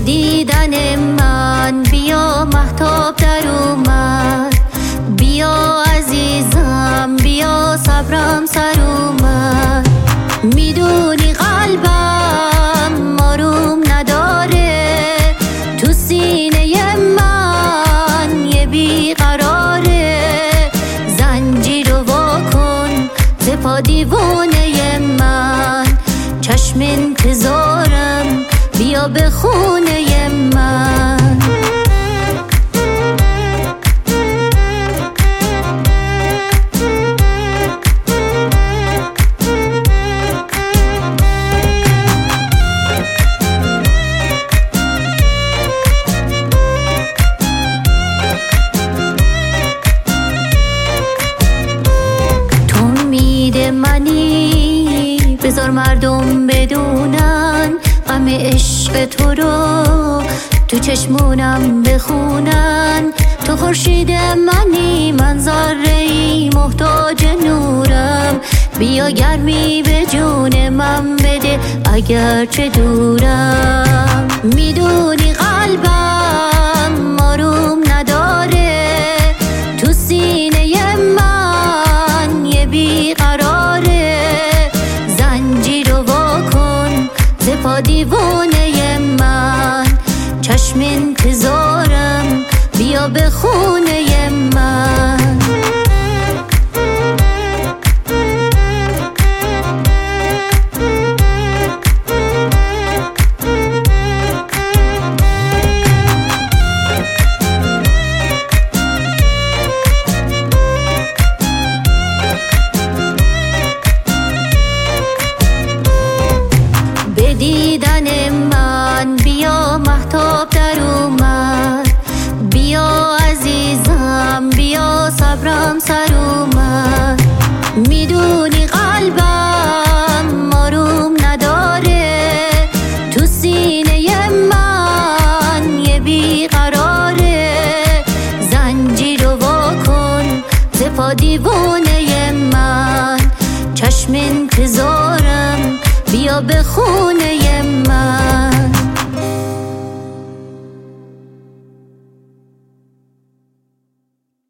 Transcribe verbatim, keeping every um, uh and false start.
دیدن من بیا مهتاب در اومد، بیا عزیزم بیا صبرم سر اومد. میدونی قلبم آروم نداره، تو سینه من یه بیقراره. زنجیر رو واکن ز پا دیوونه من، چشم انتظارم بیا به خونه من. تو امید منی بذار مردم بدونن، غم عشق تو رو تو چشمونم بخونن. تو خورشید منی من ذره‌ای محتاج نورم، بیا گرمی به جون من بده اگرچه دورم. میدونی قلبم آروم نداره، تو سینه من یه بیقراره. زنجیر رو واکن ز پا دیوونه من، چشم انتظارم بیا به خونه من. به دیدن من بیا مهتاب در اومد، بیا عزیزم بیا صبرم سر اومد. میدونی قلبم آروم نداره، تو سینه من یه بیقراره. زنجیر رو واکن ز پا دیوونه من، چشم انتظارم بیا به خونه من.